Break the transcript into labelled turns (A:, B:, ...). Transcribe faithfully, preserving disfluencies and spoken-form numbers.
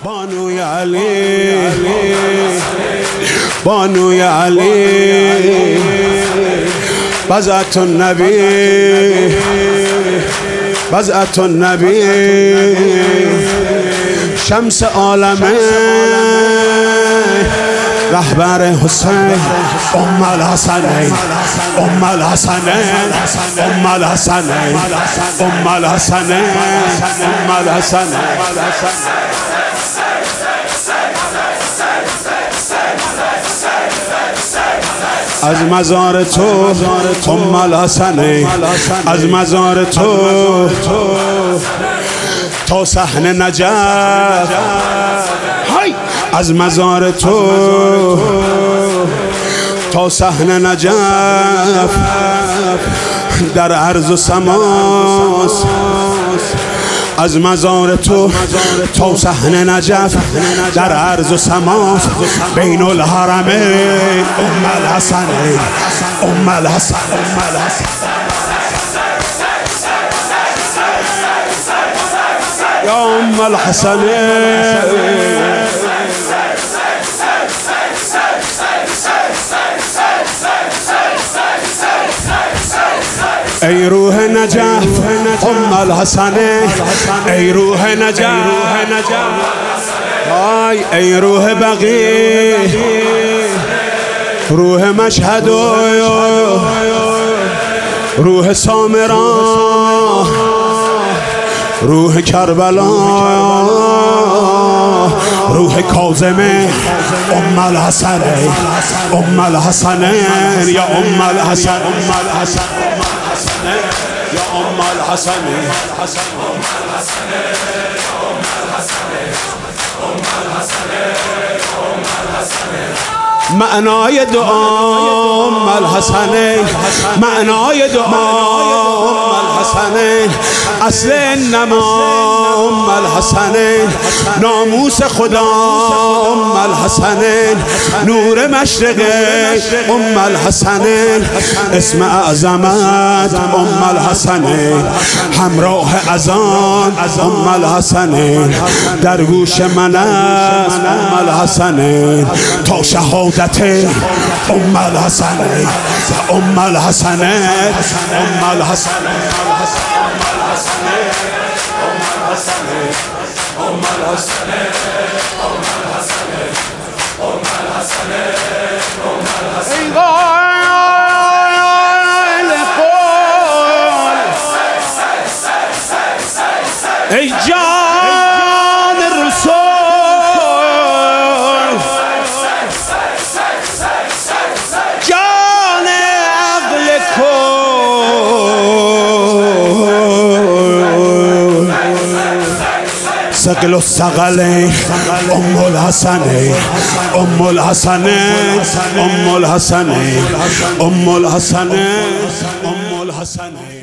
A: بانوی علی بانوی علی بضعة النبی بضعة النبی شمس عالمه رهبر حسین ام الحسنین ام الحسنین ام الحسنین ام الحسنین ام الحسنین از مزار تو ام الحسنین از مزار تو تا صحن نجف از مزار تو تا صحن نجف در عرض و سماست از مزار تو تا صحن نجف در عرض و سماست بین الحرمین ام الحسنین ام الحسن ام الحسن یا ام الحسنین ای روح نجف ام الحسنین ای روح نجف آی ای روح بقی روح مشهد روح سامرا روح کربلا روح کاظمه ام الحسنین ام الحسنین یا ام الحسن ام الحسن یا ام الحسنین معنای دعا ام الحسنین معنای دعا ام الحسنین اصل نما ام الحسنین ناموس خدا ام الحسنین نور مشرق ام الحسنین اسم اعظمت ام الحسنین همراه اذان ام الحسنین در گوش من است ام الحسنین تا شهادت ام الحسنین ام الحسنین ام الحسنین ای جان رسول جان عقل کل ثقل الثقلین ام الحسنین ام الحسنین ام الحسنین ام الحسنین ام الحسنین